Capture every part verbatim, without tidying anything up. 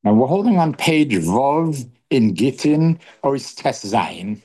Now we're holding on page Vov in Gittin, Ois Tes Zayin.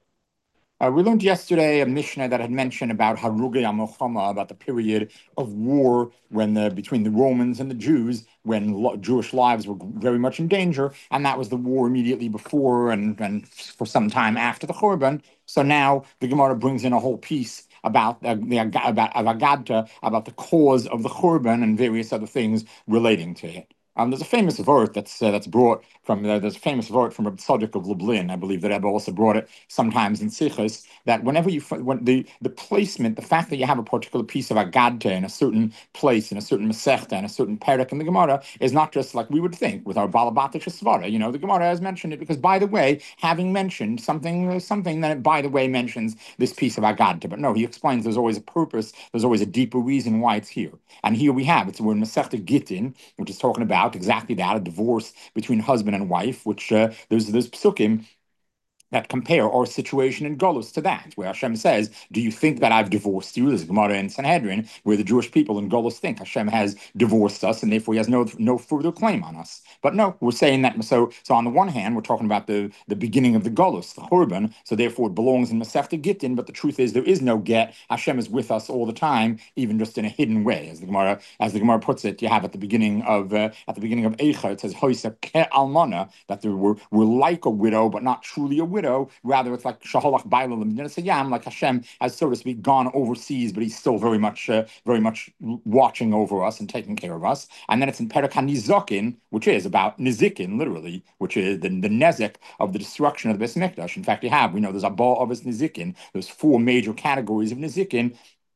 Uh, we learned yesterday a Mishnah that had mentioned about Harugei HaMilchama, about the period of war when the, between the Romans and the Jews, when lo- Jewish lives were very much in danger, and that was the war immediately before and, and for some time after the Churban. So now the Gemara brings in a whole piece about uh, the about Avagadta, about the cause of the Churban and various other things relating to it. Um, there's a famous vort that's uh, that's brought from uh, there's a famous vort from Reb Tzadok of Lublin. I believe that Rebbe also brought it sometimes in Sichos, that whenever you when the the placement, the fact that you have a particular piece of Agadta in a certain place, in a certain Masechta, in a certain parak in the Gemara, is not just like we would think with our Balabatish Svara. You know, the Gemara has mentioned it because, by the way, having mentioned something something that by the way mentions this piece of Agadta, but no, he explains there's always a purpose, there's always a deeper reason why it's here, and here we have it's we're in Masechta Gittin, which is talking about exactly that, a divorce between husband and wife, which uh, there's there's psukim that compare our situation in Golus to that, where Hashem says, do you think that I've divorced you? There's a Gemara in Sanhedrin, where the Jewish people in Golus think Hashem has divorced us, and therefore he has no no further claim on us. But no, we're saying that, so so on the one hand, we're talking about the, the beginning of the Golus, the Churban, so therefore it belongs in Masechta Gittin, but the truth is there is no get. Hashem is with us all the time, even just in a hidden way. As the Gemara, as the Gemara puts it, you have at the beginning of uh, at the beginning of Eicha, it says, Hoisa ke almana, that there were, we're like a widow, but not truly a widow. Widow, rather it's like Shaholach Bailam, like Hashem has, so to speak, gone overseas, but he's still very much, uh, very much watching over us and taking care of us. And then it's in Perek HaNizokin, which is about Nizikin, literally, which is the, the Nezek of the destruction of the Beis Mikdash. In fact, you have, we know there's a Ba of Nizikin. There's four major categories of Nizikin.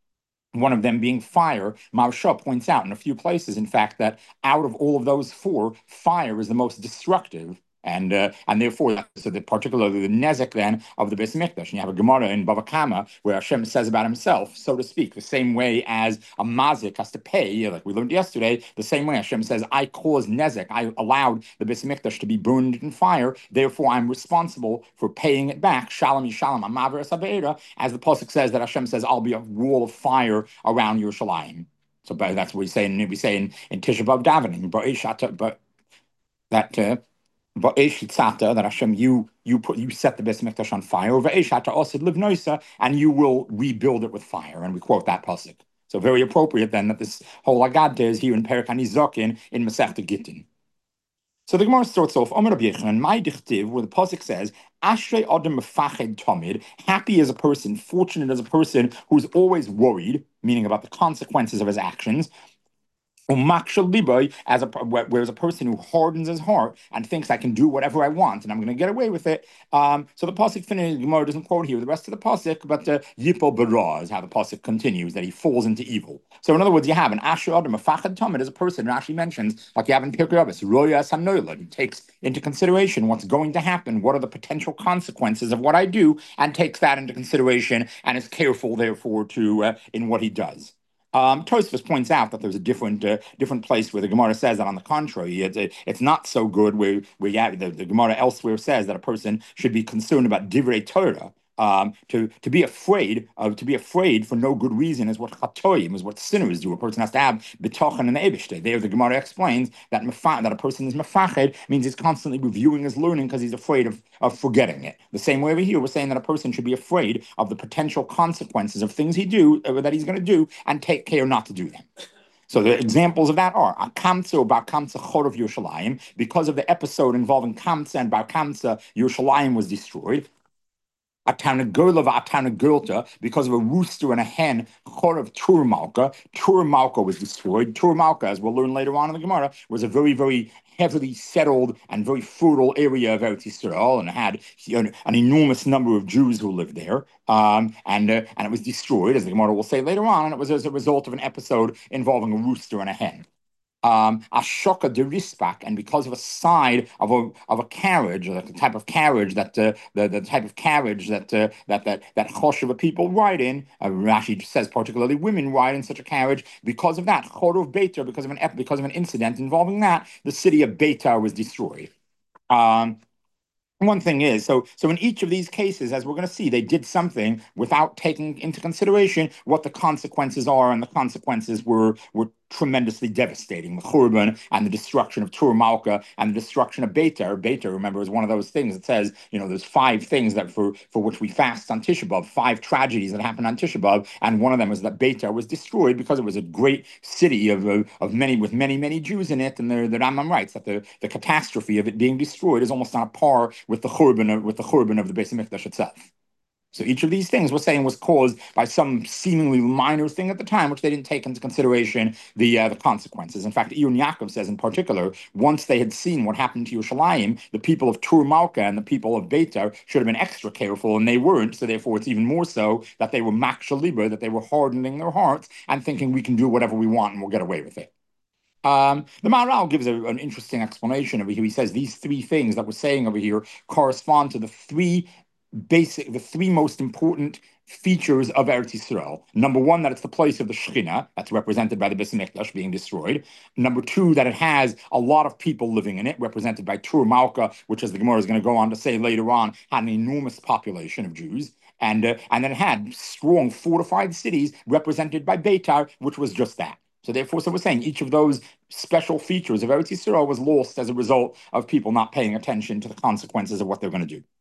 One of them being fire. Maharsha points out in a few places, in fact, that out of all of those four, fire is the most destructive. And uh, and therefore, so the particularly the nezek then of the Beis Mikdash. And you have a Gemara in Bava Kama where Hashem says about himself, so to speak, the same way as a mazik has to pay, like we learned yesterday, the same way Hashem says, I caused nezek, I allowed the Beis Mikdash to be burned in fire, therefore I'm responsible for paying it back. Shalom Yishalom Amaver Sabeira, as the pasuk says that Hashem says, I'll be a wall of fire around Yerushalayim. So but that's what we say, and we say in, in Tisha B'Av davening, but that. Uh, that Hashem, you you put you set the Beis Mikdash on fire. And you will rebuild it with fire. And we quote that pasuk. So very appropriate then that this whole Agadta is here in Perek HaNizokin in Masechta Gittin. So the Gemara starts off, Omer Rabbi Yochanan, my dichtiv, where the pasuk says, Ashrei Adam Mefached Tamid, happy as a person, fortunate as a person who's always worried, meaning about the consequences of his actions. As a whereas a person who hardens his heart and thinks I can do whatever I want and I'm going to get away with it. Um, so the pasuk finishes. Gemara doesn't quote here the rest of the pasuk, but Yipol Bara is how the pasuk continues, that he falls into evil. So in other words, you have an Asher Adam, a Fachad Tamid, as a person who actually mentions, like you have in Pirkei Avos, Roya Sanoila. He takes into consideration what's going to happen, what are the potential consequences of what I do, and takes that into consideration and is careful, therefore, to uh, in what he does. Um, Tosfos points out that there's a different uh, different place where the Gemara says that on the contrary, it's, it's not so good. Where where you have, the, the Gemara elsewhere says that a person should be concerned about divrei Torah. Um, to to be afraid of to be afraid for no good reason is what chatoim, is what sinners do. A person has to have betochen in the Eibishter. There, the Gemara explains that mefa, that a person is mefached means he's constantly reviewing his learning because he's afraid of of forgetting it. The same way over here, we're saying that a person should be afraid of the potential consequences of things he do uh, that he's going to do and take care not to do them. So the examples of that are Akamtza or Bar Kamtza Chorov Yerushalayim. Because of the episode involving Kamtza and Bar Kamtza, Yerushalayim was destroyed. Atanagola Atanagulta, because of a rooster and a hen, Chor of Turmalka. Turmalka was destroyed. Turmalka, as we'll learn later on in the Gemara, was a very, very heavily settled and very fertile area of Eretz Yisrael, and it had you know, an enormous number of Jews who lived there. Um, and uh, and it was destroyed, as the Gemara will say later on, and it was as a result of an episode involving a rooster and a hen. Um, Ashoka de Rispak, and because of a side of a of a carriage, or the type of carriage that uh, the the type of carriage that uh, that that that Chosheva people ride in, uh, Rashi says particularly women ride in such a carriage. Because of that, Chorov Beitar, because of an because of an incident involving that, the city of Beitar was destroyed. Um, One thing is, so so in each of these cases, as we're going to see, they did something without taking into consideration what the consequences are, and the consequences were were tremendously devastating. The Churban and the destruction of Tur Malka and the destruction of Beitar. Beitar, remember, is one of those things that says, you know, there's five things that for, for which we fast on Tisha B'Av, five tragedies that happened on Tisha B'Av, and one of them is that Beitar was destroyed because it was a great city of, of, of many, with many, many Jews in it, and the, the Rambam writes that the, the catastrophe of it being destroyed is almost on a par with the Churban of, with the Churban of the Beis Hamikdash itself. So each of these things we're saying was caused by some seemingly minor thing at the time, which they didn't take into consideration the uh, the consequences. In fact, Iyun Yaakov says in particular, once they had seen what happened to Yerushalayim, the people of Tur Malka and the people of Beitar should have been extra careful, and they weren't. So therefore, it's even more so that they were makshaliba, that they were hardening their hearts and thinking we can do whatever we want and we'll get away with it. Um, the Maharal gives a, an interesting explanation over here. He says these three things that we're saying over here correspond to the three basic, the three most important features of Eretz Yisrael. Number one, that it's the place of the Shekhinah, that's represented by the Beis Hamikdash being destroyed. Number two, that it has a lot of people living in it, represented by Tur Malka, which, as the Gemara is going to go on to say later on, had an enormous population of Jews. And, uh, and then it had strong fortified cities represented by Beitar, which was just that. So therefore, so we're saying each of those special features of Eretz Yisrael was lost as a result of people not paying attention to the consequences of what they're going to do.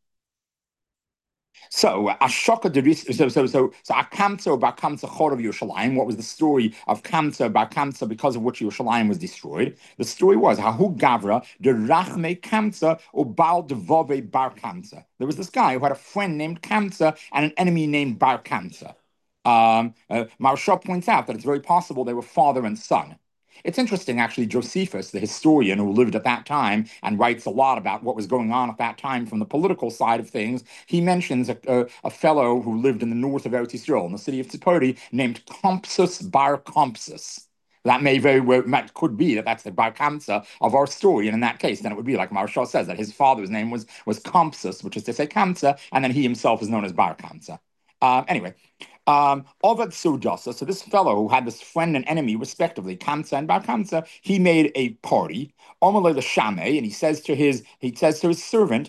So Ashoka Deris, so so so so Akamsa Bar Kamsa Chor of Yerushalayim. What was the story of Kamsa Bar Kamsa because of which Yerushalayim was destroyed? The story was Hahu Gavra de Rachme Kamsa or Baal Devove Bar Kamsa. There was this guy who had a friend named Kamsa and an enemy named Bar Kamsa. Um, uh, Maharsha points out that it's very possible they were father and son. It's interesting, actually, Josephus, the historian who lived at that time and writes a lot about what was going on at that time from the political side of things, he mentions a, a, a fellow who lived in the north of Eretz Yisrael, in the city of Tzipori, named Compsus Bar Compsus. That may very well, might, could be that that's the Bar Kamsa of our story, and in that case, then it would be like Maharsha says, that his father's name was, was Compsus, which is to say Kamsa, and then he himself is known as Bar Kamsa. Uh, anyway, um, Ovad Sudasa, so this fellow who had this friend and enemy, respectively, Kamsa and Bar Kamsa, he made a party, Omalei L'Shamei, and he says to his he says to his servant,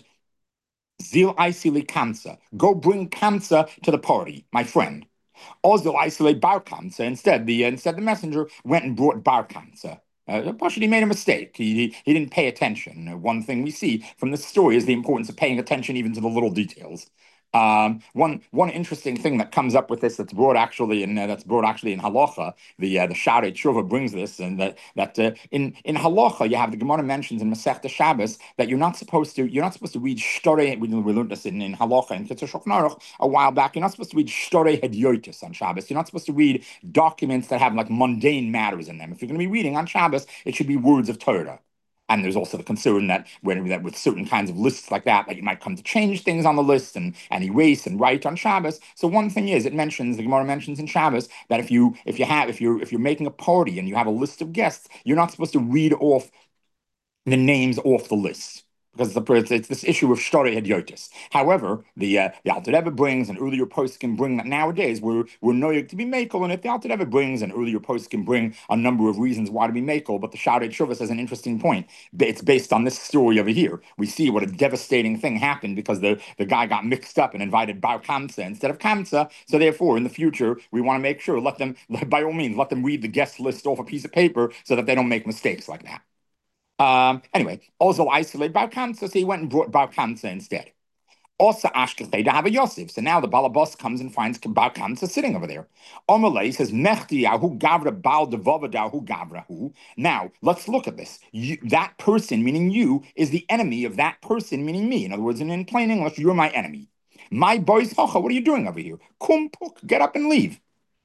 Zil Aisili Kamsa, go bring Kamsa to the party, my friend. Ozil Aisili Bar Kamsa. Instead, the instead the messenger went and brought Bar Kamsa. Uh, he made a mistake. He, he he didn't pay attention. Uh, one thing we see from this story is the importance of paying attention even to the little details. Um, one one interesting thing that comes up with this that's brought actually in uh, that's brought actually in halacha, the uh, the Sharei Tshuva brings this, and that that uh, in in halacha you have the Gemara mentions in Masechta Shabbos that you're not supposed to you're not supposed to read shtorei. We, we learned this in, in halacha in Kitzur Shulchan Aruch a while back. You're not supposed to read shtorei hedyotis on Shabbos. You're not supposed to read documents that have like mundane matters in them. If you're going to be reading on Shabbos, it should be words of Torah. And there's also the concern that when that with certain kinds of lists like that, that you might come to change things on the list and, and erase and write on Shabbos. So one thing is, it mentions the Gemara mentions in Shabbos that if you if you have if you're if you're making a party and you have a list of guests, you're not supposed to read off the names off the list. Because the, it's, it's this issue of shtorei hedyotis. However, the uh, the Alter Rebbe brings, and earlier posts can bring that nowadays we're we're noyig to be makel, and if the Alter Rebbe brings, and earlier posts can bring a number of reasons why to be makel, but the Sharei Tshuva says an interesting point. It's based on this story over here. We see what a devastating thing happened because the, the guy got mixed up and invited Bar Kamsa instead of Kamsa. So therefore, in the future, we want to make sure let them by all means let them read the guest list off a piece of paper so that they don't make mistakes like that. Um, anyway, also isolated Bar Kamsa, so he went and brought Bar Kamsa instead. Also, Ashkechei to have a Yosef. So now the Balabas comes and finds Bar Kamsa sitting over there. Omalei says, Mechti ahu gavra bal devovada hu gavrahu. Now, let's look at this. You, that person, meaning you, is the enemy of that person, meaning me. In other words, in, in plain English, you're my enemy. My boys, Hocha, what are you doing over here? Kum puk, get up and leave.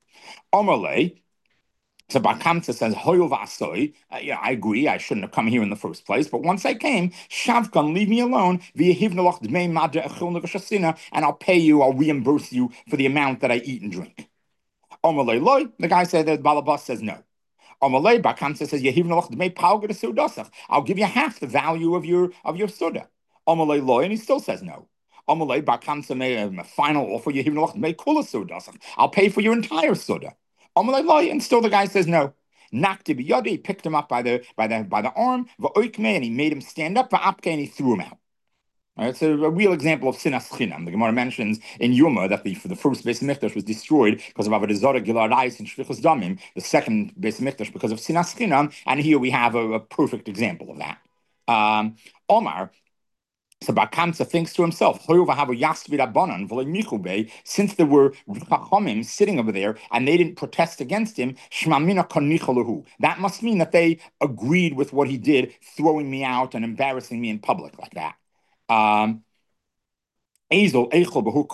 Omalei. So Bar Kamsa says, Hoyov Asoy, uh, yeah, I agree, I shouldn't have come here in the first place, but once I came, Shavkan, leave me alone, and I'll pay you, I'll reimburse you for the amount that I eat and drink. Omalei loy, the guy said, the Balabas says no. Omalei, Bar Kamsa says, I'll give you half the value of your of your soda. Omalei loy, and he still says no. Omalei, Bar Kamsa made a final offer, I'll pay for your entire soda. And still the guy says no. Nakti biyadi, he picked him up by the by the by the arm, and he made him stand up, and he threw him out. Right, it's a, a real example of sinas chinam. The Gemara mentions in Yuma that the for the first Beis Hamikdash was destroyed because of Avodah Zarah, Gilad Ais, and Shvichus Damim. The second Beis Hamikdash because of sinas chinam, and here we have a, a perfect example of that. Um, Omar. So Bar Kamsa thinks to himself, since there were Chachamim sitting over there and they didn't protest against him, that must mean that they agreed with what he did, throwing me out and embarrassing me in public like that. Um, so he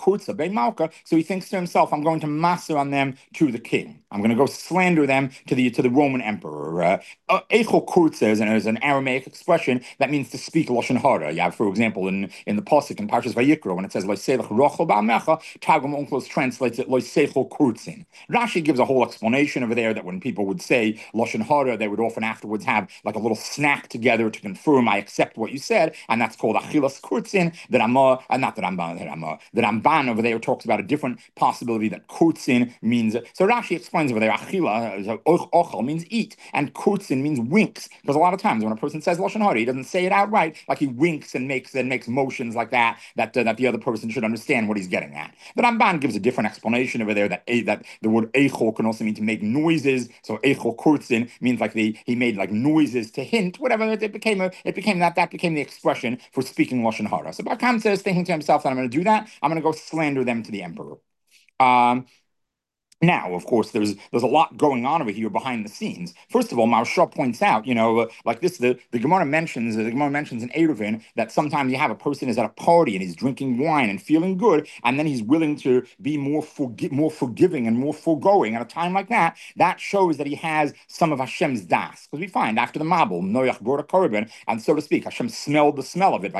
thinks to himself, I'm going to master on them to the king. I'm going to go slander them to the to the Roman emperor. Uh, Eichel kurza is an, is an Aramaic expression that means to speak lashon hara. You have, for example, in, in the pasuk in Parshas Vayikra when it says loiselach rochel ba'amecha, Targum Onkelos translates it loiseichel kurzin. Rashi gives a whole explanation over there that when people would say lashon hara, they would often afterwards have like a little snack together to confirm I accept what you said, and that's called achilas kurzin. That I'm uh, not that I'm uh, that I'm uh, that Ramban over there talks about a different possibility that kurzin means. So Rashi explains over there, achila, ochel means eat, and kurzin means winks. Because a lot of times when a person says lashon hara, he doesn't say it outright, like he winks and makes and makes motions like that, that uh, that the other person should understand what he's getting at. The Ramban gives a different explanation over there that a, that the word eichel can also mean to make noises. So eichel kurzin means like the he made like noises to hint, whatever. It, it became a it became that that became the expression for speaking lashon hara. So Bar Kamsa is thinking to himself that I'm going to do that. I'm going to go slander them to the emperor. Um, Now, of course, there's there's a lot going on over here behind the scenes. First of all, Maharsha points out, you know, uh, like this, the, the Gemara mentions, uh, the Gemara mentions in Eruvin that sometimes you have a person is at a party and he's drinking wine and feeling good, and then he's willing to be more forgi- more forgiving and more foregoing at a time like that. That shows that he has some of Hashem's das. Because we find after the Mabul, Noach brought a korban, and so to speak, Hashem smelled the smell of it,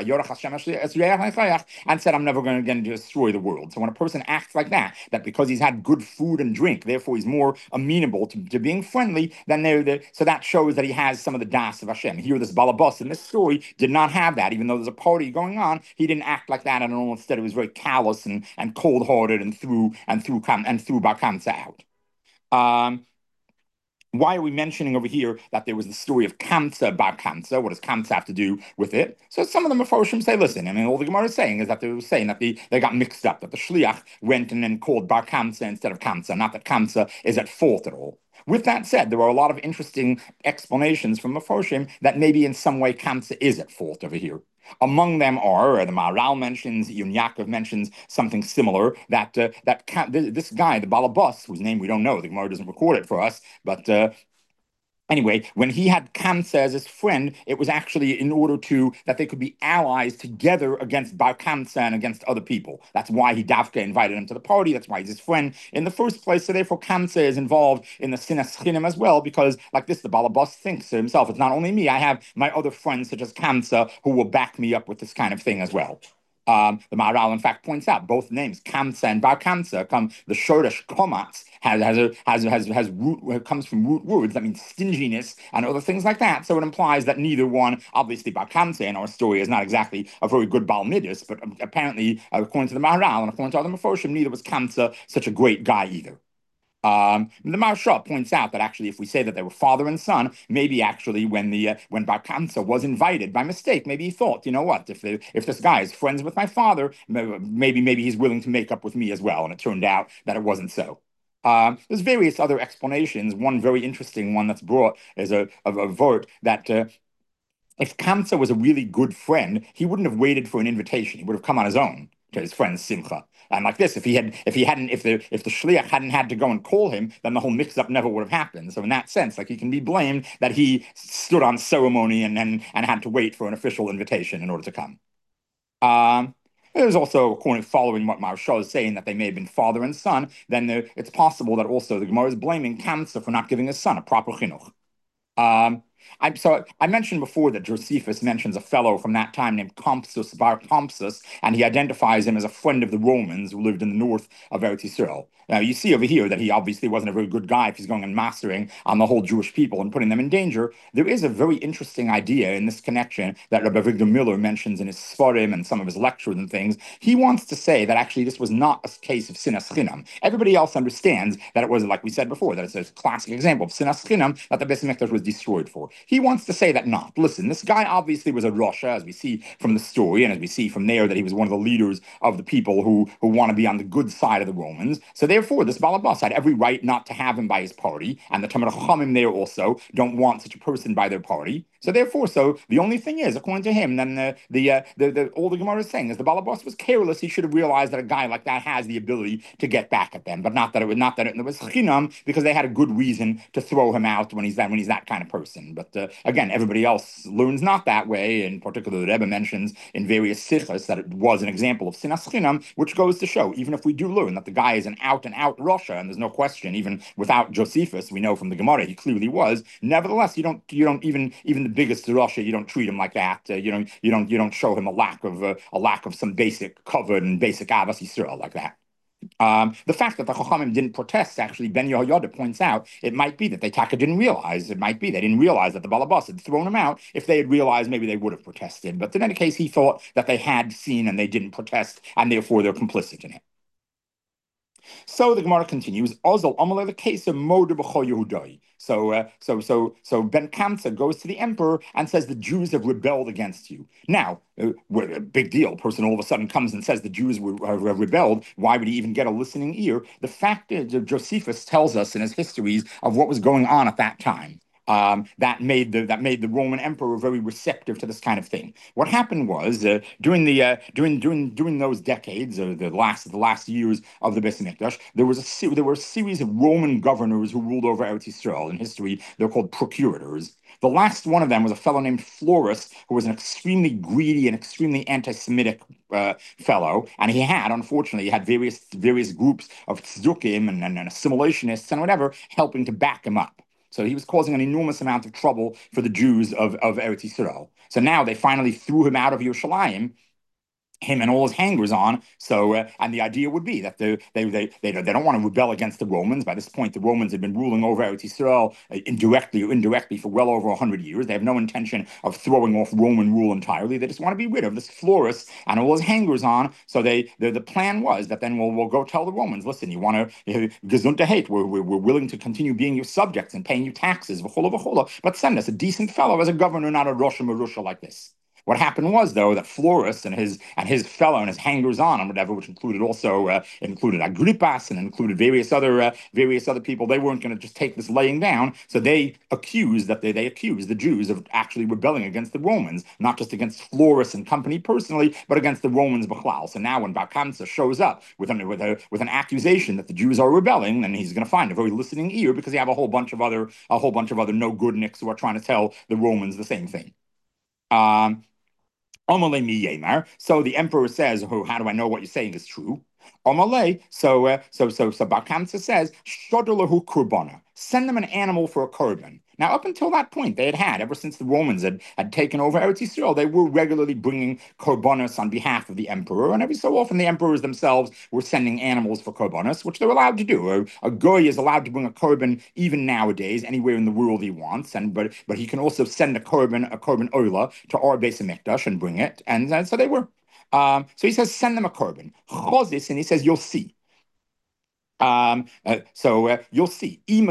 and said, I'm never going to again destroy the world. So when a person acts like that, that because he's had good food and drink, therefore he's more amenable to, to being friendly than they're the, so that shows that he has some of the das of Hashem. Here, this Balabas in this story did not have that, even though there's a party going on. He didn't act like that at all. Instead, he was very callous and, and cold-hearted and threw and threw and threw Bar Kamsa out. Um, Why are we mentioning over here that there was the story of Kamsa Bar Kamsa? What does Kamsa have to do with it? So some of the Mefarshim say, listen, I mean, all the Gemara is saying is that they were saying that the, they got mixed up, that the Shliach went and then called Bar Kamsa instead of Kamsa, not that Kamsa is at fault at all. With that said, there are a lot of interesting explanations from Mefarshim that maybe in some way Kamsa is at fault over here. Among them are, the Maharal mentions, Yun Yaakov mentions something similar, that uh, that this guy, the Balabas, whose name we don't know, the Gemara doesn't record it for us, but uh, anyway, when he had Kamsa as his friend, it was actually in order to that they could be allies together against Bar Kamsa and against other people. That's why he Davka invited him to the party. That's why he's his friend in the first place. So therefore, Kamsa is involved in the sinas chinim as well, because like this, the Balabas thinks to himself, it's not only me, I have my other friends such as Kamsa who will back me up with this kind of thing as well. Um, the Maharal, in fact, points out both names, Kamsa and Bar Kamsa, come the Shoresh Komatz has has a, has has has root comes from root words that means stinginess and other things like that. So it implies that neither one, obviously, Bar Kamsa in our story is not exactly a very good Baal Midas, but apparently, according to the Maharal and according to other Mefarshim, neither was Kamsa such a great guy either. Um, the Maharsha points out that actually, if we say that they were father and son, maybe actually when the uh, when Bar Kamsa was invited by mistake, maybe he thought, you know what, if they, if this guy is friends with my father, maybe maybe he's willing to make up with me as well. And it turned out that it wasn't so. Um, there's various other explanations. One very interesting one that's brought is a, a, a vert that uh, if Kamsa was a really good friend, he wouldn't have waited for an invitation. He would have come on his own to his friend Simcha. And like this, if he had, if he hadn't, if the if the shliach hadn't had to go and call him, then the whole mix-up never would have happened. So in that sense, like he can be blamed that he stood on ceremony and and, and had to wait for an official invitation in order to come. Um, There's also, according following what Maharsha is saying, that they may have been father and son. Then there, it's possible that also the Gemara is blaming Kamsa for not giving his son a proper chinuch. Um, I, so I mentioned before that Josephus mentions a fellow from that time named Compsus Bar Compsus, and he identifies him as a friend of the Romans who lived in the north of Eretz Yisrael. Now, you see over here that he obviously wasn't a very good guy if he's going and mastering on the whole Jewish people and putting them in danger. There is a very interesting idea in this connection that Rabbi Victor Miller mentions in his Sfarim and some of his lectures and things. He wants to say that actually this was not a case of sinas chinam. Everybody else understands that it was, like we said before, that it's a classic example of sinas chinam that the Beis Hamikdash was destroyed for. He wants to say that not. Listen, this guy obviously was a Russia, as we see from the story, and as we see from there that he was one of the leaders of the people who, who want to be on the good side of the Romans. So therefore, this Balabas had every right not to have him by his party, and the Talmid Chachamim there also don't want such a person by their party. So therefore, so the only thing is, according to him, then the the uh, the, the all the Gemara is saying is the Balabas was careless. He should have realized that a guy like that has the ability to get back at them, but not that it was not that it, it was chinam, because they had a good reason to throw him out when he's that when he's that kind of person. But uh, again, everybody else learns not that way. In particular, the Rebbe mentions in various sichos that it was an example of sinas chinam, which goes to show, even if we do learn that the guy is an out and out Russia, and there's no question, even without Josephus, we know from the Gemara he clearly was. Nevertheless, you don't you don't even even the biggest Russia, you don't treat him like that. Uh, you don't you don't you don't show him a lack of uh, a lack of some basic cover and basic Avas Yisrael like that. Um, the fact that the Chachamim didn't protest, actually, Ben Yehoyada points out, it might be that they taka didn't realize. It might be they didn't realize that the Balabas had thrown him out. If they had realized, maybe they would have protested. But in any case, he thought that they had seen and they didn't protest, and therefore they're complicit in it. So the Gemara continues. Ozal Amalei the case of Moder b'chol Yehudai. So, uh, so, so, so Ben Kamsa goes to the emperor and says the Jews have rebelled against you. Now, uh, a big deal. A person all of a sudden comes and says the Jews were, have rebelled. Why would he even get a listening ear? The fact is, Josephus tells us in his histories of what was going on at that time. Um, that made the that made the Roman emperor very receptive to this kind of thing. What happened was uh, during the uh, during during during those decades, uh, the last the last years of the Beis Hamikdash, there was a there were a series of Roman governors who ruled over Eretz Yisrael. In history, they're called procurators. The last one of them was a fellow named Florus, who was an extremely greedy and extremely anti-Semitic uh, fellow, and he had, unfortunately, he had various various groups of tzdukim and, and, and assimilationists and whatever helping to back him up. So he was causing an enormous amount of trouble for the Jews of, of Eretz Yisrael. So now they finally threw him out of Yerushalayim, him and all his hangers-on. So, uh, and the idea would be that they, they they they they don't want to rebel against the Romans. By this point, the Romans had been ruling over Eretz Yisrael uh, indirectly or indirectly for well over a hundred years. They have no intention of throwing off Roman rule entirely. They just want to be rid of this Florus and all his hangers-on. So they the, the plan was that then we'll we'll go tell the Romans, listen, you want to uh, gesundheit hate. We're, we're we're willing to continue being your subjects and paying you taxes, v'chola v'chola, but send us a decent fellow as a governor, not a Rosh Marusha like this. What happened was, though, that Florus and his and his fellow and his hangers-on and whatever, which included also uh, included Agrippas and included various other uh, various other people, they weren't going to just take this laying down. So they accused that they they accused the Jews of actually rebelling against the Romans, not just against Florus and company personally, but against the Romans b'chlal. So now when Bar Kamsa shows up with an with a with an accusation that the Jews are rebelling, then he's going to find a very listening ear because you have a whole bunch of other a whole bunch of other no good nicks who are trying to tell the Romans the same thing. Um, So the emperor says, oh, how do I know what you're saying is true? So uh, so so so Bar Kamsa says, Shodalahu kurbana. Send them an animal for a korban. Now, up until that point, they had had, ever since the Romans had, had taken over Eretz Yisrael, they were regularly bringing korbanos on behalf of the emperor, and every so often the emperors themselves were sending animals for korbanos, which they're allowed to do. A, a goy is allowed to bring a korban even nowadays, anywhere in the world he wants, and but but he can also send a korban, a korban oila, to our Beis Hamikdash and bring it, and, and so they were. Um, so he says, send them a korban. Chozis, and he says, you'll see. Um, uh, so uh, you'll see. You'll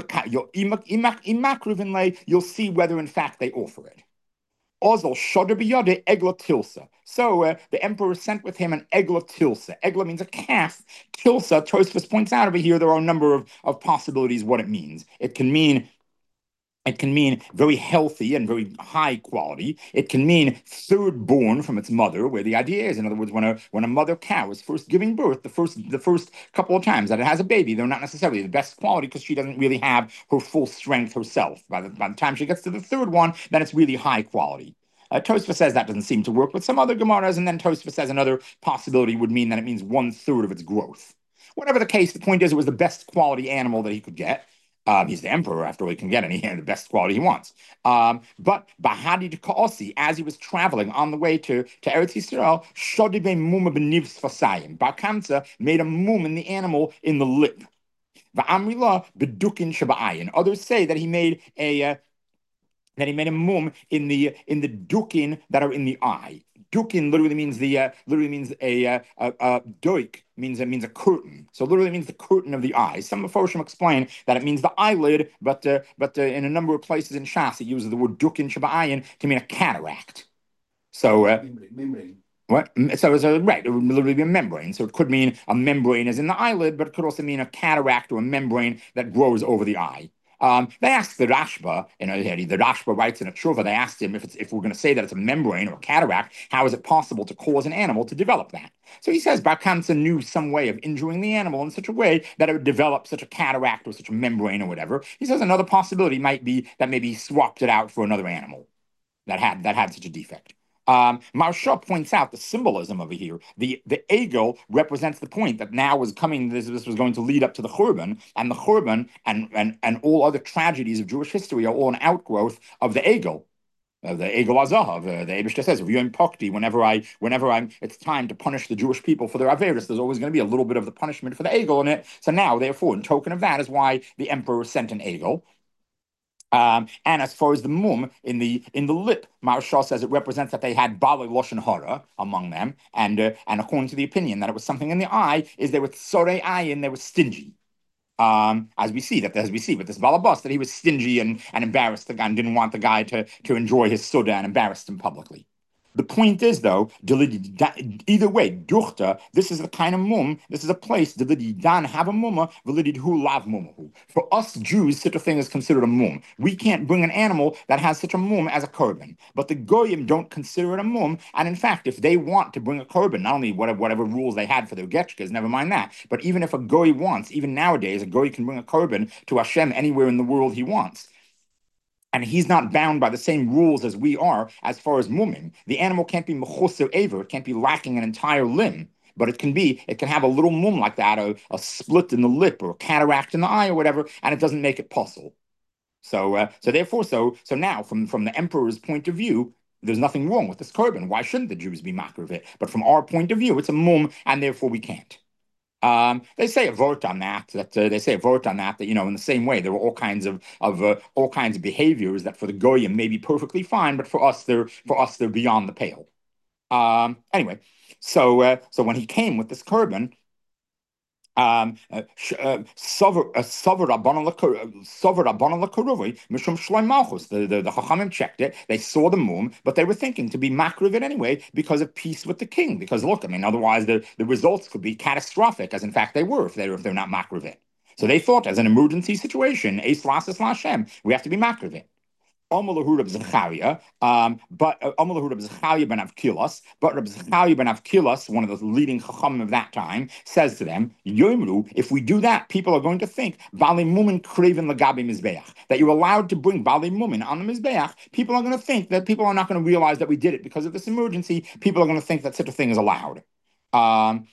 see whether in fact they offer it. Ozal shoder biyade egla tilsa. So uh, the emperor sent with him an egla tilsa. Egla means a calf. Tilsa, Tosfos points out over here, there are a number of, of possibilities what it means. It can mean It can mean very healthy and very high quality. It can mean third born from its mother, where the idea is, in other words, when a when a mother cow is first giving birth, the first the first couple of times that it has a baby, they're not necessarily the best quality because she doesn't really have her full strength herself. By the, by the time she gets to the third one, then it's really high quality. Uh, Tosfos says that doesn't seem to work with some other Gemaras, and then Tosfos says another possibility would mean that it means one third of its growth. Whatever the case, the point is it was the best quality animal that he could get. Um, he's the emperor, after all, he can get any the best quality he wants. Um, but Bahadi de Kaosi, as he was traveling on the way to, to Eretz Yisrael, Shodibe Muma benivs fasayim. Bar Kamsa made a mum in the animal in the lip. Va'amrila bedukin shaba'ayin. Others say that he made a uh, that he made a mum in the in the dukin that are in the eye. dukin literally means the uh, literally means a uh, a, a doik means it means a curtain. So literally means the curtain of the eye. Some Meforshim explain that it means the eyelid, but uh, but uh, in a number of places in Shas it uses the word dukin shaba'ayin to mean a cataract. So uh, membrane. What? So it's a right, it would literally be a membrane. So it could mean a membrane as in the eyelid, but it could also mean a cataract or a membrane that grows over the eye. Um, they asked the Rashba, you know, the Rashba writes in a tshuva, they asked him if it's if we're going to say that it's a membrane or a cataract, how is it possible to cause an animal to develop that? So he says Bar Kamsa knew some way of injuring the animal in such a way that it would develop such a cataract or such a membrane or whatever. He says another possibility might be that maybe he swapped it out for another animal that had that had such a defect. Um, Maharsha points out the symbolism over here. The the egel represents the point that now was coming. This, this was going to lead up to the Churban, and the Churban and and and all other tragedies of Jewish history are all an outgrowth of the egel. Uh, the Egel Azahav, uh, the Eibishter says, Yom Pokti, whenever I, whenever I'm, it's time to punish the Jewish people for their Averis, there's always going to be a little bit of the punishment for the Egel in it. So now, therefore, in token of that is why the emperor sent an Egel. Um, and as far as the mum in the in the lip, Maharsha says it represents that they had Bali Loshen Hara among them, and uh, and according to the opinion that it was something in the eye, is they were Sorei Ayin, they were stingy. Um, as we see that as we see with this Balabas, that he was stingy and, and embarrassed the guy and didn't want the guy to, to enjoy his Suda and embarrassed him publicly. The point is, though, either way, duchta, this is the kind of mum, this is a place, dan have a mumma, hu lav mummahu. For us Jews, such a thing is considered a mum. We can't bring an animal that has such a mum as a korban. But the goyim don't consider it a mum, and in fact, if they want to bring a korban, not only whatever, whatever rules they had for their getchkas, never mind that, but even if a goy wants, even nowadays, a goy can bring a korban to Hashem anywhere in the world he wants. And he's not bound by the same rules as we are as far as mumim. The animal can't be mechuser ever, it can't be lacking an entire limb, but it can be, it can have a little mum like that, a, a split in the lip or a cataract in the eye or whatever, and it doesn't make it possible. So, uh, so therefore, so so now, from, from the emperor's point of view, there's nothing wrong with this korban. Why shouldn't the Jews be makar of it? But from our point of view, it's a mum, and therefore we can't. Um, they say a vote on that. That uh, they say a vote on that. That you know, in the same way, there are all kinds of of uh, all kinds of behaviors that for the goyim may be perfectly fine, but for us, they're for us they're beyond the pale. Um, anyway, so uh, so when he came with this korban, um, Sover Rabbanon Lekaruvi, Mishum Shloim Malchus. The the the Chachamim checked it. They saw the mum, but they were thinking to be makriv it anyway because of peace with the king. Because look, I mean, otherwise the, the results could be catastrophic, as in fact they were if they if they're not makriv it. So they thought, as an emergency situation, Eis Lasses Lashem, we have to be makriv it. Amalahur Reb Zechariah, um, but Amalahur Reb Zechariah ben Avkilas, but Reb Zechariah ben Avkilas, one of the leading chachamim of that time, says to them, Yomru, if we do that, people are going to think Bali Mumin Kraven Lagabi Mizbeach, that you're allowed to bring Bali Mumin on the Mizbeach. People are going to think that people are not going to realize that we did it because of this emergency. People are going to think that such a thing is allowed. Um,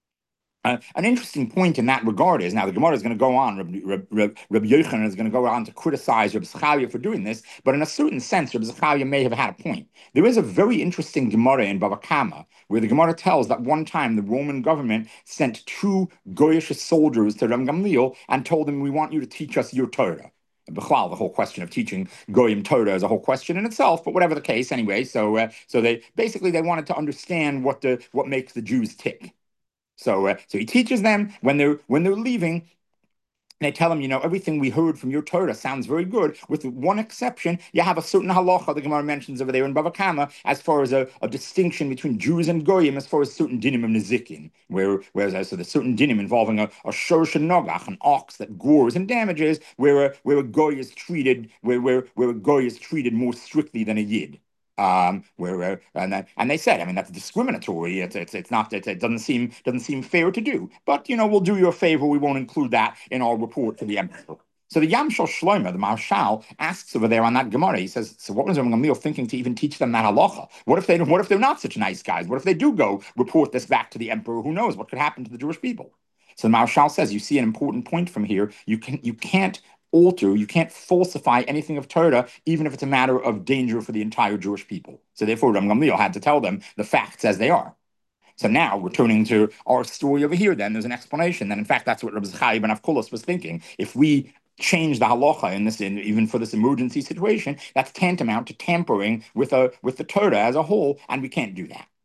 Uh, an interesting point in that regard is, now the Gemara is going to go on, Reb, Reb, Reb Yochanan is going to go on to criticize Reb Zechariah for doing this, but in a certain sense, Reb Zechariah may have had a point. There is a very interesting Gemara in Bava Kama, where the Gemara tells that one time the Roman government sent two Goyish soldiers to Reb Gamliel and told him, we want you to teach us your Torah. B'chlal, the whole question of teaching Goyim Torah is a whole question in itself, but whatever the case, anyway, so uh, so they basically they wanted to understand what the what makes the Jews tick. So, uh, so he teaches them when they're when they're leaving. They tell them, you know, everything we heard from your Torah sounds very good, with one exception. You have a certain halacha the Gemara mentions over there in Bava Kama, as far as a, a distinction between Jews and Goyim, as far as certain dinim of Nezikin, where whereas so there's certain dinim involving a, a shorsh and nogach, an ox that gores and damages, where a, where a Goy is treated where where where a Goy is treated more strictly than a Yid. Um, where uh, and uh, and they said, I mean, that's discriminatory. It's it's it's not. It, it doesn't seem doesn't seem fair to do. But you know, we'll do you a favor. We won't include that in our report to the emperor. So the Yamshel Shlomo, the Marshal, asks over there on that Gemara. He says, so what was Reb Gamliel thinking to even teach them that halacha? What if they what if they're not such nice guys? What if they do go report this back to the emperor? Who knows what could happen to the Jewish people? So the Marshal says, you see an important point from here. You can you can't. alter, you can't falsify anything of Torah, even if it's a matter of danger for the entire Jewish people. So therefore, Reb Gamliel had to tell them the facts as they are. So now, returning to our story over here, then, there's an explanation. And in fact, that's what Reb Zechariah ben Avkulas was thinking. If we change the halacha in this, in, even for this emergency situation, that's tantamount to tampering with, a, with the Torah as a whole, and we can't do that.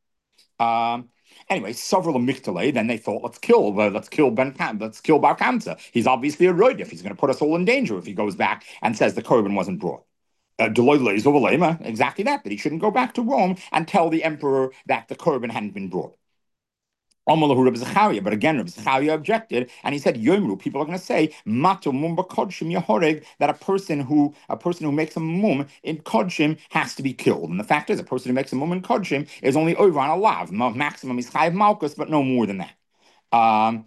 Um, anyway, several Miktale, then they thought, let's kill, uh, let's kill Ben Kam, let's kill Bar Kamsa. He's obviously a roidif. He's going to put us all in danger if he goes back and says the korban wasn't brought. Uh, exactly that, that he shouldn't go back to Rome and tell the emperor that the korban hadn't been brought. But again, Rabbi Zechariah objected, and he said, "Yomru, people are going to say, Mato mumba kodshim yahoreg, that a person who a person who makes a mum in kodshim has to be killed. And the fact is, a person who makes a mum in kodshim is only over on a lav. Maximum is chayiv malchus, but no more than that." Um,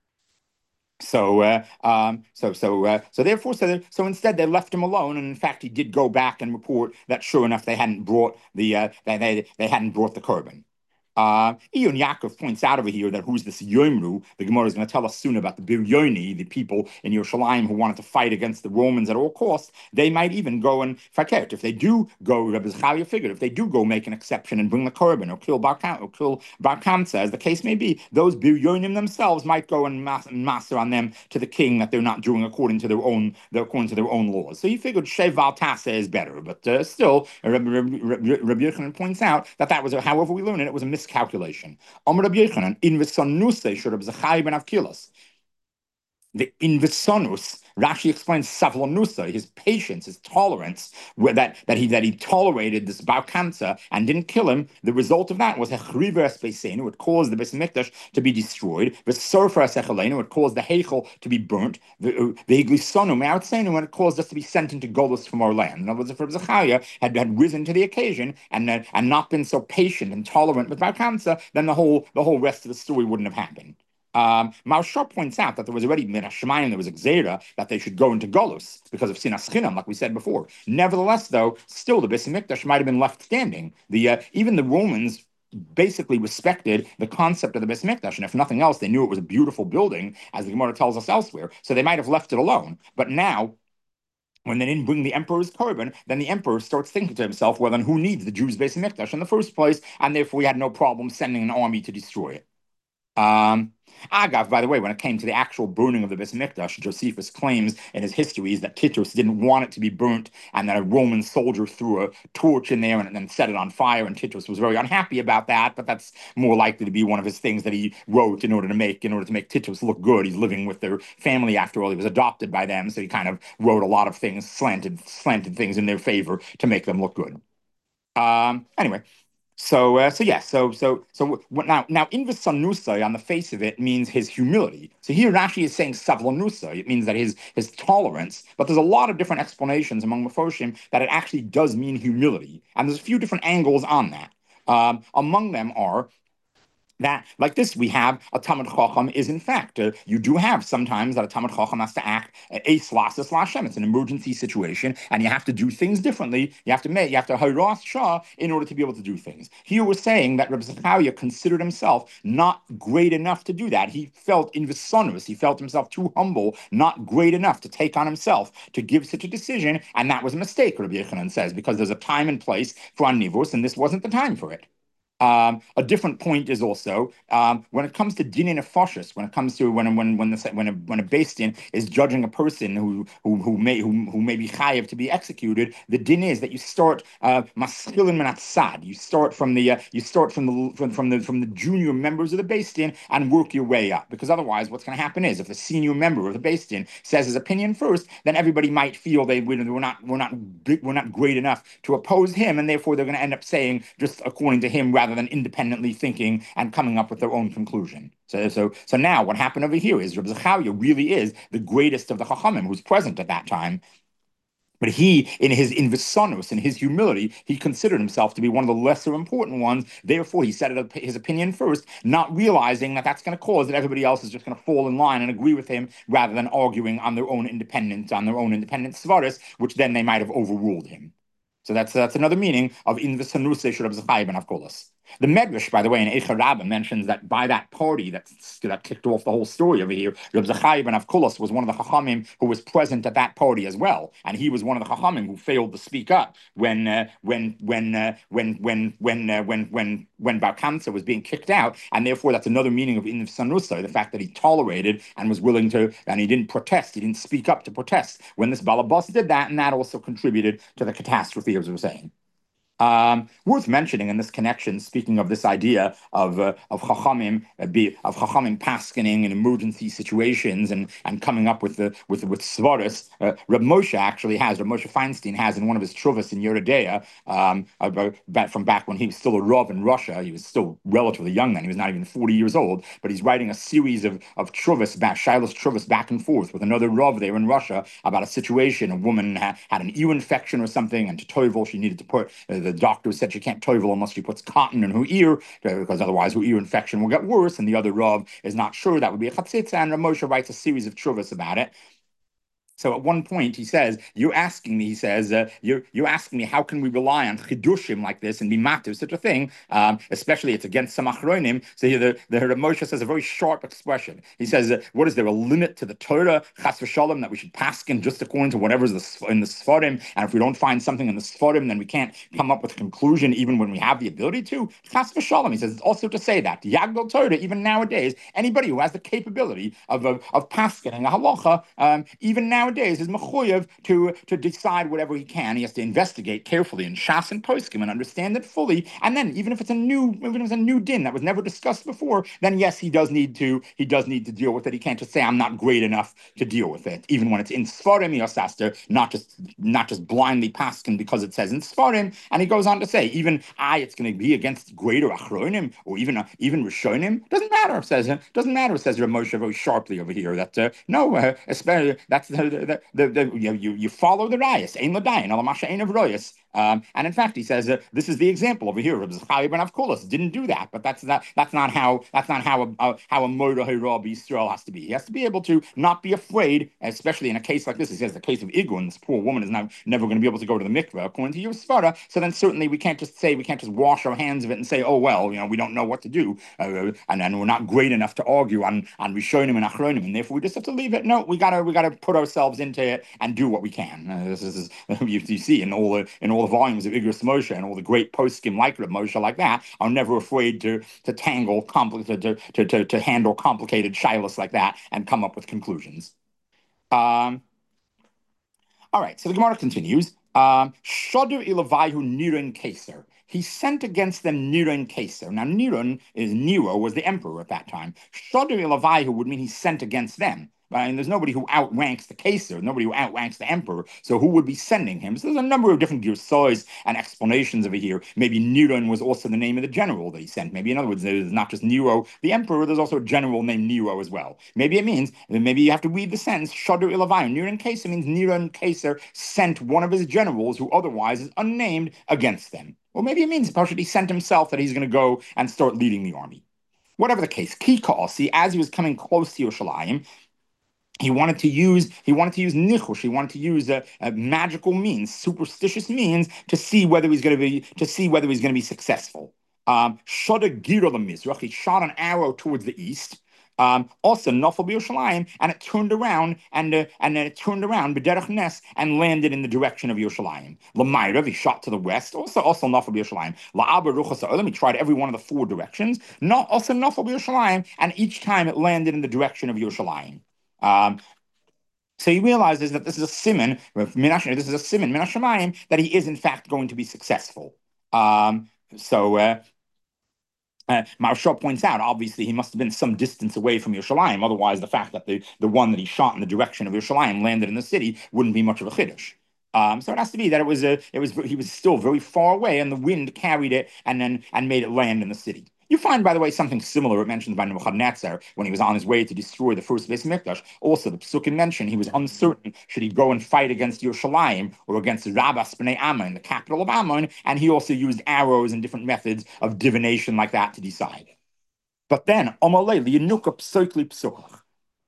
So, uh, um, so, so, uh, so, therefore, so, so instead they left him alone, and in fact, he did go back and report that sure enough they hadn't brought the uh, they, they they hadn't brought the korban. Uh, Iyun Yaakov points out over here that who's this Yomru? The Gemara is going to tell us soon about the Biryoni, the people in Yerushalayim who wanted to fight against the Romans at all costs. They might even go and fakert. If they do go, Rabbi Zechariah figured, if they do go make an exception and bring the korban or kill Bar or kill Bar Kamsa, as the case may be, those Biryonim themselves might go and mas- master on them to the king that they're not doing according to their own according to their own laws. So he figured Sheval Tase is better, but uh, still, Rabbi, Rabbi, Rabbi Yochanan points out that that was, a, however we learn it, it was a miscalculation. Amar Rabbi Yochanan, in v'sanusei should Rabbi Zechariah ben Avkilas. The invisonus, Rashi explains savlonusa, his patience, his tolerance, where that, that he that he tolerated this Bar Kamsa and didn't kill him. The result of that was hechriver espeisenu, it caused the Beis Mikdash to be destroyed. V'sorfer esechelenu, it caused the Heichel to be burnt. The Iglisonu me'artzenu, and it caused us to be sent into Golus from our land. In other words, if Rabbi Zechariah had, had risen to the occasion and uh, and not been so patient and tolerant with Bar Kamsa, then the whole the whole rest of the story wouldn't have happened. Um, Maharsha points out that there was already min Hashemayim, there was a gzeira that they should go into Golus because of sinas chinam, like we said before. Nevertheless, though, still the Beis Mikdash might have been left standing. The uh, even the Romans basically respected the concept of the Beis Mikdash, and if nothing else, they knew it was a beautiful building, as the Gemara tells us elsewhere. So they might have left it alone. But now, when they didn't bring the emperor's korban, then the emperor starts thinking to himself, well, then who needs the Jews' Beis Mikdash in the first place? And therefore, he had no problem sending an army to destroy it. Um, Agav, by the way, when it came to the actual burning of the Beis Mikdash, Josephus claims in his histories that Titus didn't want it to be burnt, and that a Roman soldier threw a torch in there and then set it on fire, and Titus was very unhappy about that. But that's more likely to be one of his things that he wrote in order to make in order to make Titus look good. He's living with their family after all; he was adopted by them, so he kind of wrote a lot of things, slanted slanted things in their favor to make them look good. Um, anyway. So, uh, so yeah, so, so, so now, now, invisanusai on the face of it means his humility. So here Rashi is saying savlanusai. It means that his his tolerance. But there's a lot of different explanations among Mefoshim that it actually does mean humility, and there's a few different angles on that. Um, among them are that, like this, we have a Talmid Chacham is in fact, uh, you do have sometimes that a Talmid Chacham has to act a slasis lashem. It's an emergency situation, and you have to do things differently. You have to make, you have to haras shah in order to be able to do things. Here we're saying that Rabbi Zechariah considered himself not great enough to do that. He felt invisonus, he felt himself too humble, not great enough to take on himself to give such a decision, and that was a mistake, Rabbi Yochanan says, because there's a time and place for anivus, and this wasn't the time for it. Um, a different point is also um, when it comes to dinin nefashos, when it comes to when when when the when a when a beis din is judging a person who who who may who, who may be chayiv to be executed, the din is that you start maschilin uh, minatzad. You start from the uh, you start from the from, from the from the junior members of the beis din and work your way up. Because otherwise, what's going to happen is if a senior member of the beis din says his opinion first, then everybody might feel they we're not we're not we're not great enough to oppose him, and therefore they're going to end up saying just according to him rather than independently thinking and coming up with their own conclusion. So, so, so now what happened over here is Rabbi Zechariah really is the greatest of the Chachamim who's present at that time. But he, in his invisanus, in his humility, he considered himself to be one of the lesser important ones. Therefore, he said his opinion first, not realizing that that's going to cause that everybody else is just going to fall in line and agree with him rather than arguing on their own independent, on their own independent svaris, which then they might have overruled him. So that's that's another meaning of invisanus Rabbi Zechariah ben Avkolas. The Medrash, by the way, in Eicha Rabbah mentions that by that party that, that kicked off the whole story over here, Reb Zechariah ben Avkulos was one of the Chachamim who was present at that party as well, and he was one of the Chachamim who failed to speak up when uh, when when uh, when when when uh, when when when Bar Kamsa was being kicked out, and therefore that's another meaning of Invisanusa, the fact that he tolerated and was willing to, and he didn't protest, he didn't speak up to protest when this Balabas did that, and that also contributed to the catastrophe, as we were saying. Um, worth mentioning in this connection, speaking of this idea of uh, of chachamim uh, be, of chachamim paskening in emergency situations and and coming up with the with with svaros, uh, Reb Moshe actually has Reb Moshe Feinstein has in one of his truvas in Yeridea, um, about, back from back when he was still a rav in Russia. He was still relatively young then. He was not even forty years old, but he's writing a series of of truvas back shilas truvas back and forth with another rav there in Russia about a situation. A woman ha- had an ear infection or something, and to toivel she needed to put. Uh, the doctor said she can't toivel unless she puts cotton in her ear, uh, because otherwise her ear infection will get worse. And the other rav is not sure that would be a chatzitza. And Rav Moshe writes a series of truvas about it. So at one point he says, "You're asking me." He says, uh, "You're you're asking me how can we rely on chidushim like this and be matir such a thing? Um, especially it's against some achronim." So here the the Rav Moshe says a very sharp expression. He says, uh, "What is there a limit to the Torah chas v'shalom that we should paskin just according to whatever's the, in the Sfarim? And if we don't find something in the Sfarim, then we can't come up with a conclusion even when we have the ability to chas v'shalom." He says it's also to say that Yagdol Torah, even nowadays, anybody who has the capability of of, of paskin a halacha, um, even now. Nowadays is mechuyev to to decide whatever he can. He has to investigate carefully in Shas and Poskim and understand it fully. And then, even if it's a new, even if it's a new din that was never discussed before, then yes, he does need to he does need to deal with it. He can't just say I'm not great enough to deal with it, even when it's in Sfarim Yosaster, not just not just blindly paskin because it says in Sfarim. And he goes on to say, even I, it's going to be against greater achronim or even uh, even rishonim. Doesn't matter. Says doesn't matter. Says Rav Moshe very sharply over here that uh, no, uh, especially that's the the, the, the, you, you you follow the rayas, ein ladayin, alamasha ein of royas. Um, and in fact, he says uh, this is the example over here. Rabbi Zechariah ben Avkulas didn't do that, but that's not that's not how that's not how a, a how a Moda Hirabi Yisrael has to be. He has to be able to not be afraid, especially in a case like this. He says the case of Igun, this poor woman is now never going to be able to go to the mikveh according to your svara. So then certainly we can't just say we can't just wash our hands of it and say, oh well, you know, we don't know what to do, uh, and then we're not great enough to argue on on Rishonim and Achronim, and therefore we just have to leave it. No, we gotta we gotta put ourselves into it and do what we can. Uh, this is you, you see in all the in all the volumes of Igros Moshe and all the great poskim like Reb Moshe like that are never afraid to to tangle complicated to, to to to handle complicated shilas like that and come up with conclusions. Um, all right, so the Gemara continues. Um, Shodur ilavayu Niran Keser. He sent against them Niran Keser. Now, Niran is Nero was the emperor at that time. Shodur ilavayu would mean he sent against them. Right? And there's nobody who outranks the Caesar, nobody who outranks the emperor. So who would be sending him? So there's a number of different girsais and explanations over here. Maybe Neron was also the name of the general that he sent. Maybe, in other words, there's not just Nero, the emperor, there's also a general named Nero as well. Maybe it means, maybe you have to read the sentence, Shadur Ilavayim. Neron Caesar means Neron Caesar sent one of his generals who otherwise is unnamed against them. Or maybe it means partially he sent himself that he's going to go and start leading the army. Whatever the case, Kika, see, as he was coming close to Yerushalayim, he wanted to use he wanted to use nichush. He wanted to use a, a magical means, superstitious means, to see whether he's going to be to see whether he's going to be successful. Um, Shot a gira Mizrach. He shot an arrow towards the east. Um, also, Nafal Yerushalayim, and it turned around and uh, and then it turned around B'derech Nes and landed in the direction of Yerushalayim. L'mayrav, he shot to the west. Also, also Nafal Yerushalayim. La'aba Ruchas Ha'olam, he tried every one of the four directions. Not also Nafal Yerushalayim, and each time it landed in the direction of Yerushalayim. Um, so he realizes that this is a simon, this is a simon, Minashamayim, that he is in fact going to be successful. Um, so uh, uh, Maharsha points out, obviously, he must have been some distance away from Yerushalayim. Otherwise, the fact that the, the one that he shot in the direction of Yerushalayim landed in the city wouldn't be much of a chiddush. Um, so it has to be that it was a, it was he was still very far away, and the wind carried it and then and made it land in the city. You find, by the way, something similar. It mentions by Nebuchadnezzar when he was on his way to destroy the first Beis Mikdash. Also, the Psukim mention he was uncertain should he go and fight against Yerushalayim or against Rabas Bnei Ammon, the capital of Ammon, and he also used arrows and different methods of divination like that to decide. But then, Omalei liyanuka psoikli psoach.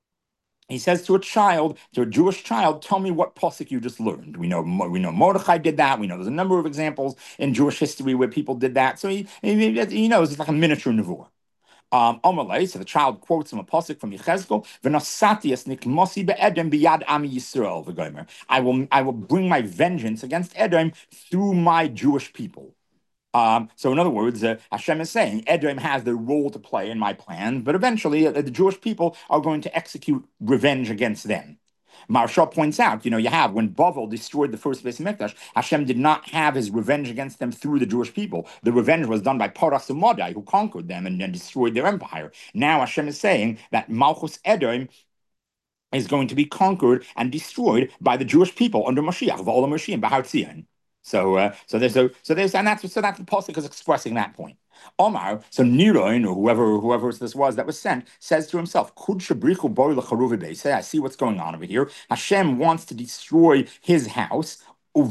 He says to a child, to a Jewish child, tell me what pasuk you just learned. We know we know Mordechai did that. We know there's a number of examples in Jewish history where people did that. So he he, he knows it's like a miniature nevuah. Um, Omalei, so the child quotes from a pasuk from Yechezkel, "V'nosatias nikmosi be'edom biyad ami Yisrael v'gomer." I will I will bring my vengeance against Edom through my Jewish people. Um, so, in other words, uh, Hashem is saying Edom has their role to play in my plan, but eventually uh, the Jewish people are going to execute revenge against them. Maharsha points out, you know, you have when Bavel destroyed the first Beis Hamikdash, Hashem did not have his revenge against them through the Jewish people. The revenge was done by Paras Umadai, who conquered them and, and destroyed their empire. Now Hashem is saying that Malchus Edom is going to be conquered and destroyed by the Jewish people under Mashiach, V'olam Mashiach, Bahar Tzion. So, uh, so there's a, so there's, and that's so that's the pasuk is expressing that point. Omar, so Niron, or whoever whoever this was that was sent, says to himself, "Kud shabrichu boi lecharuvi beis." I see what's going on over here. Hashem wants to destroy his house. But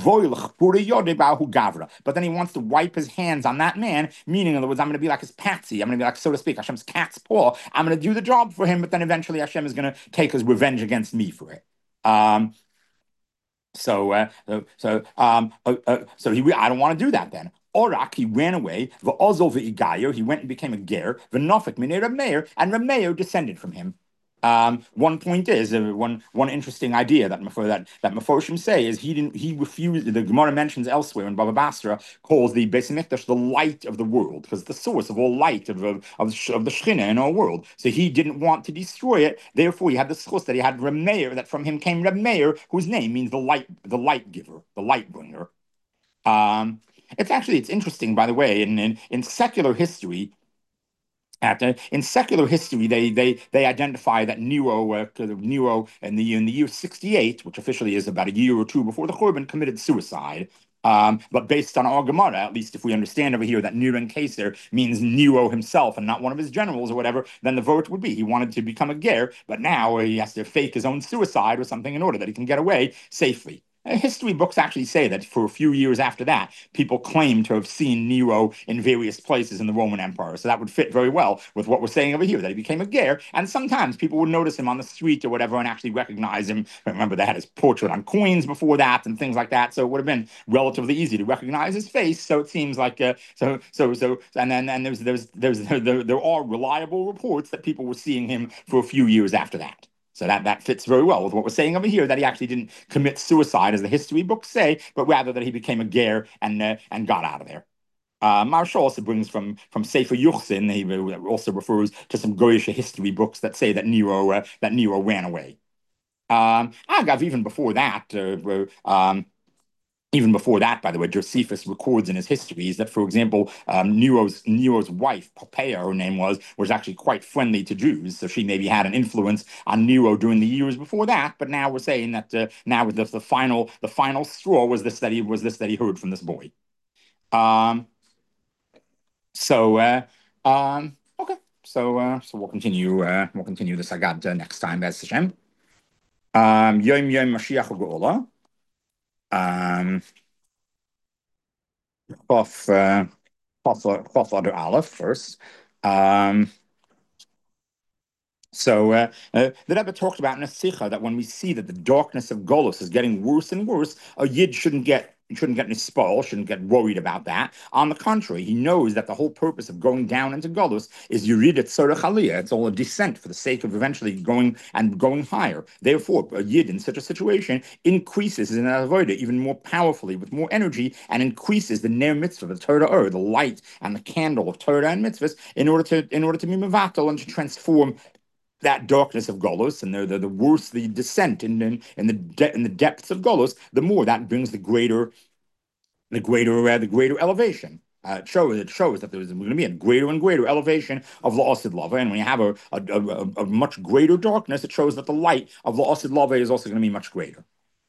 then he wants to wipe his hands on that man, meaning, in other words, I'm going to be like his patsy. I'm going to be like, so to speak, Hashem's cat's paw. I'm going to do the job for him, but then eventually Hashem is going to take his revenge against me for it. Um, so, uh, so, um, uh, uh, so he, I don't want to do that then. Orak, he ran away. V'ozol v'igayer, he went and became a ger. V'nofik minei Reb Meir, and Reb Meir descended from him. Um, one point is uh, one one interesting idea that that that Meforshim say is he didn't he refused. The Gemara mentions elsewhere in Baba Basra calls the Beis Hamikdash the light of the world because it's the source of all light of of of, of the Shechina in our world. So he didn't want to destroy it. Therefore, he had the schus that he had Reb Meir, that from him came Reb Meir, whose name means the light the light giver, the light bringer. Um, it's actually it's interesting, by the way, in in, in secular history. At, uh, in secular history, they they they identify that Nero, uh, Nero in the in the year sixty-eight, which officially is about a year or two before the Churban, committed suicide. Um, but based on our Gemara, at least if we understand over here that Niran Keser means Nero himself and not one of his generals or whatever, then the vote would be he wanted to become a ger, but now he has to fake his own suicide or something in order that he can get away safely. History books actually say that for a few years after that, people claim to have seen Nero in various places in the Roman Empire. So that would fit very well with what we're saying over here, that he became a ger. And sometimes people would notice him on the street or whatever and actually recognize him. Remember, they had his portrait on coins before that and things like that. So it would have been relatively easy to recognize his face. So it seems like, uh, so, so, so, and then and there's, there's, there's, there, there, there are reliable reports that people were seeing him for a few years after that. So that, that fits very well with what we're saying over here, that he actually didn't commit suicide, as the history books say, but rather that he became a ger and uh, and got out of there. Uh, Maharsha also brings from from Sefer Yuchsin. He also refers to some Goyish history books that say that Nero uh, that Nero ran away. Um, Agav, even before that, uh, um, Even before that, by the way, Josephus records in his histories that, for example, um, Nero's Nero's wife, Poppaea, her name was, was actually quite friendly to Jews. So she maybe had an influence on Nero during the years before that. But now we're saying that uh, now the, the final the final straw was this that he was this that he heard from this boy. Um, so uh, um, okay, so uh, so we'll continue uh, we'll continue this Agad uh, next time, Bez Hashem. Um, Yom Yom Mashiach Geola. Um, Chof, uh, Chof, Chof Adar Aleph first. Um, so uh, uh, the Rebbe talked about in a Sikha that when we see that the darkness of Golus is getting worse and worse, a Yid shouldn't get shouldn't get spoil, shouldn't get worried about that. On the contrary, he knows that the whole purpose of going down into Golus is Yurid et Tzorech Aliyah. It's all a descent for the sake of eventually going and going higher. Therefore, a Yid in such a situation increases in Avodah even more powerfully, with more energy, and increases the Ner Mitzvah, the Torah Ur, the light and the candle of Torah and Mitzvahs, in order to in order to be Mevatel and to transform that darkness of Golos, and the, the, the worse the descent in in, in the de- in the depths of Golos, the more that brings the greater the greater uh, the greater elevation. Uh, it shows it shows that there's going to be a greater and greater elevation of La'asid Lava, and when you have a a, a a much greater darkness, it shows that the light of La'asid Lava is also going to be much greater.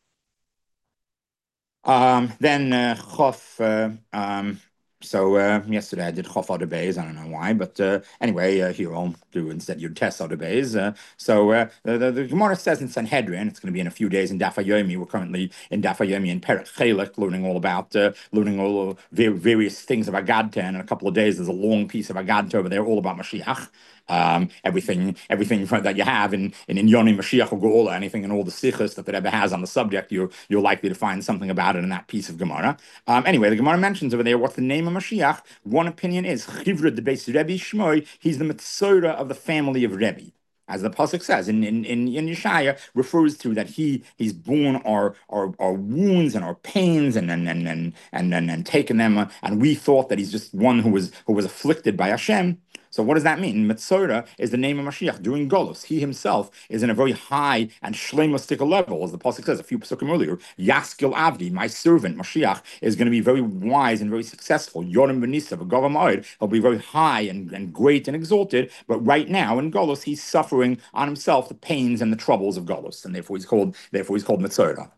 Um, then uh, Chof. Uh, um, So uh, yesterday I did Chof Other Bays. I don't know why, but uh, anyway, uh, here I'll do instead your test Other Bays. Uh, so uh, the, the, the Gemara says in Sanhedrin, it's going to be in a few days in Daf Yomi. We're currently in Daf Yomi in Perek Chelek, learning all about, uh, learning all of various things of Agadta. And in a couple of days, there's a long piece of Agadta over there, all about Mashiach. Um, everything, everything that you have in in, in Yoni Mashiach or Geola, anything in all the sichos that the Rebbe has on the subject, you're you're likely to find something about it in that piece of Gemara. Um, anyway, the Gemara mentions over there what's the name of Mashiach. One opinion is Chivra the Beis Rebbe Shmoi. He's the Metzora of the family of Rebbe. As the pasuk says in in in, in Yeshaya, refers to that he he's borne our our, our wounds and our pains and and and and and and, and taken them, uh, and we thought that he's just one who was who was afflicted by Hashem. So what does that mean? Metzora is the name of Mashiach during Golos. He himself is in a very high and shleimostic level, as the pasuk says a few pasukim earlier. Yaskil Avdi, my servant Mashiach, is going to be very wise and very successful. Yorim Benisa, V'Gavamayid, he'll be very high and, and great and exalted. But right now in Golos, he's suffering on himself the pains and the troubles of Golos, and therefore he's called therefore he's called Metzora.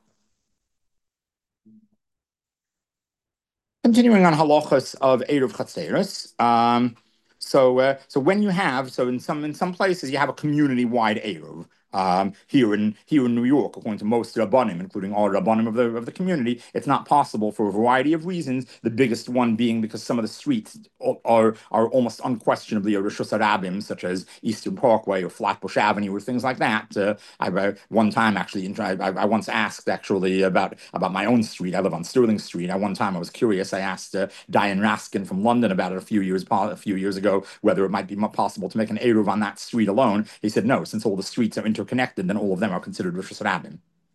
Continuing on halachas of Eruv Chatzeros. Um, so, uh, so when you have, so in some in some places you have a community-wide Eruv. Um, here in here in New York, according to most Rabbanim, including all Rabbanim of the of the community, it's not possible for a variety of reasons. The biggest one being because some of the streets are are almost unquestionably a Rosh Hashanah, such as Eastern Parkway or Flatbush Avenue or things like that. Uh, I uh, one time actually, I, I once asked actually about about my own street. I live on Sterling Street. At one time, I was curious. I asked uh, Diane Raskin from London about it a few years a few years ago whether it might be possible to make an Eruv on that street alone. He said no, since all the streets are interconnected, then all of them are considered Rosh Hashanah.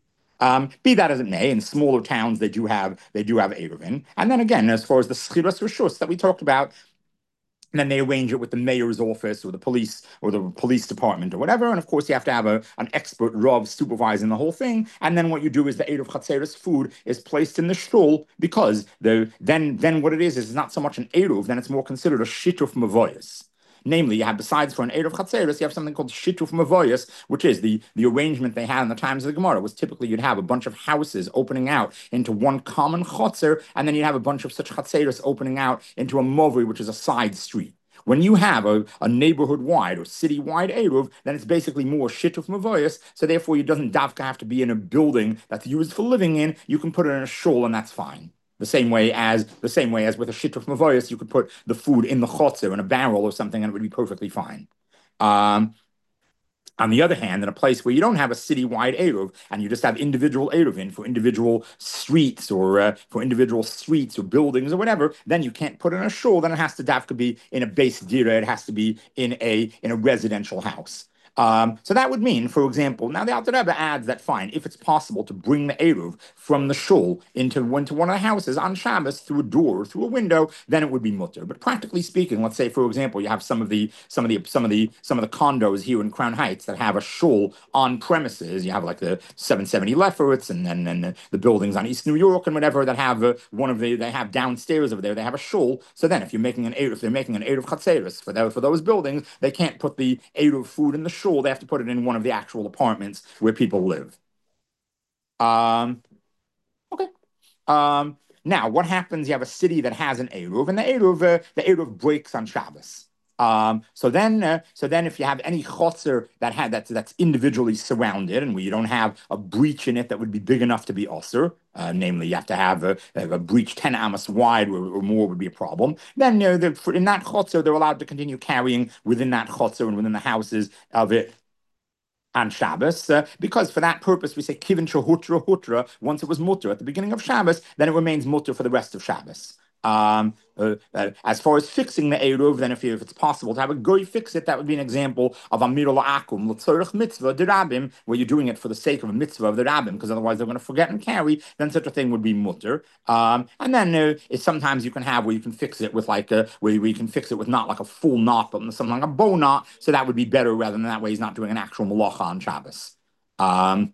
Um, be that as it may, in smaller towns they do have they do have Eruvin. And then again, as far as the Schiras Rishus that we talked about, and then they arrange it with the mayor's office or the police or the police department or whatever. And of course, you have to have a, an expert Rav supervising the whole thing. And then what you do is the Eruv Chatzeros food is placed in the shul because the then then what it is is not so much an Eruv, then it's more considered a Shituf Mavoyas. Namely, you have, besides for an Eruv Chatzeros, you have something called Shituf Mavoyas, which is the, the arrangement they had in the times of the Gemara, was typically you'd have a bunch of houses opening out into one common Chatzer, and then you'd have a bunch of such Chatzeros opening out into a Movri, which is a side street. When you have a, a neighborhood-wide or city-wide Eruv, then it's basically more Shituf Mavoyas, so therefore it doesn't davka have to be in a building that's used for living in, you can put it in a shul and that's fine. The same way as the same way as with a Shituf Mavoyas, you could put the food in the chotzer in a barrel or something, and it would be perfectly fine. Um, on the other hand, in a place where you don't have a city-wide Eruv and you just have individual Eruvin for individual streets or uh, for individual streets or buildings or whatever, then you can't put it in a shul. Then it has to dafka be in a base dira. It has to be in a in a residential house. Um, so that would mean, for example, now the Alter Rebbe adds that fine, if it's possible to bring the Eruv from the shul into, into one of the houses on Shabbos through a door or through a window, then it would be mutter. But practically speaking, let's say, for example, you have some of the some of the some of the some of the condos here in Crown Heights that have a shul on premises. You have like the seven seventy Lefferts and then and, and the buildings on East New York and whatever that have uh, one of the they have downstairs over there. They have a shul. So then, if you're making an Eruv, if they're making an Eruv Chatzeros for those for those buildings, they can't put the Eruv food in the shul. They have to put it in one of the actual apartments where people live. Um, okay. Um, now, what happens? You have a city that has an Eruv, and the Eruv, uh, the Eruv breaks on Shabbos. Um, so then, uh, so then, if you have any chotzer that had that's that's individually surrounded, and where you don't have a breach in it that would be big enough to be osir, uh, namely you have to have a, a breach ten amos wide or, or more would be a problem. Then, you know, for, in that chotzer, they're allowed to continue carrying within that chotzer and within the houses of it on Shabbos, uh, because for that purpose we say kivin shehutra hutra. Once it was mutter at the beginning of Shabbos, then it remains mutter for the rest of Shabbos. Um, uh, uh, as far as fixing the Eruv, then if, you, if it's possible to have a goy fix it, that would be an example of a mirul akum l'tzorich mitzvah derabim, where you're doing it for the sake of a mitzvah of the rabbim, because otherwise they're going to forget and carry. Then such a thing would be mutter. Um, and then uh, it's sometimes you can have where you can fix it with like a, where, where you can fix it with not like a full knot, but something like a bow knot. So that would be better rather than that way he's not doing an actual malacha on Shabbos. Um,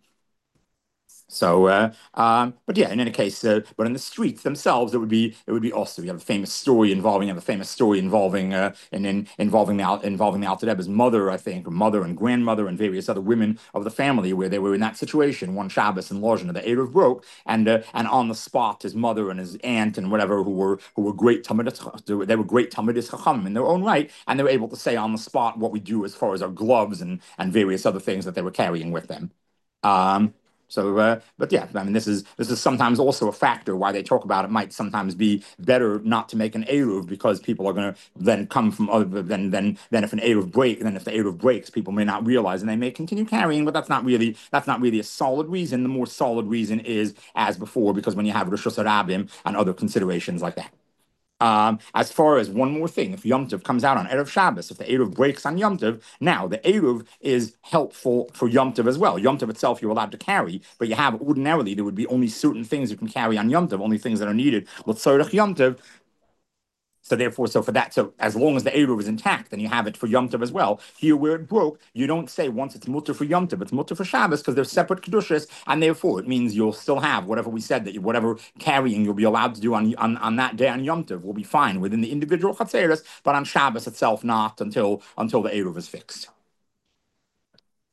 So, uh, um, but yeah, in any case, uh, but in the streets themselves, it would be it would be also. You have a famous story involving you have a famous story involving uh, and in, involving the involving the Alter Rebbe's mother, I think, or mother and grandmother and various other women of the family, where they were in that situation one Shabbos in Lozhen, the Eruv broke, and uh, and on the spot, his mother and his aunt and whatever, who were who were great Talmidis, they were great Talmidis Chacham in their own right, and they were able to say on the spot what we do as far as our gloves and and various other things that they were carrying with them. Um, So, uh, but yeah, I mean, this is this is sometimes also a factor why they talk about it might sometimes be better not to make an Eruv, because people are going to then come from other then then then if an Eruv break then if the Eruv breaks, people may not realize and they may continue carrying, but that's not really that's not really a solid reason. The more solid reason is as before, because when you have Rosh Hashanah and other considerations like that. Um, as far as one more thing, if Yom Tov comes out on Erev Shabbos, if the Eruv breaks on Yom Tov, now the Eruv is helpful for Yom Tov as well. Yom Tov itself you're allowed to carry, but you have ordinarily there would be only certain things you can carry on Yom Tov, only things that are needed. L'tzorech Yom Tov. So therefore, so for that, so as long as the Eruv is intact, then you have it for Yom Tov as well. Here, where it broke, you don't say once it's mutter for Yom Tov, it's mutter for Shabbos because they're separate kedushas, and therefore it means you'll still have whatever we said that you, whatever carrying you'll be allowed to do on, on, on that day on Yom Tov will be fine within the individual chatzeres, but on Shabbos itself not until until the Eruv is fixed.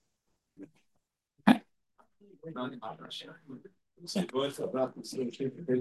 Okay.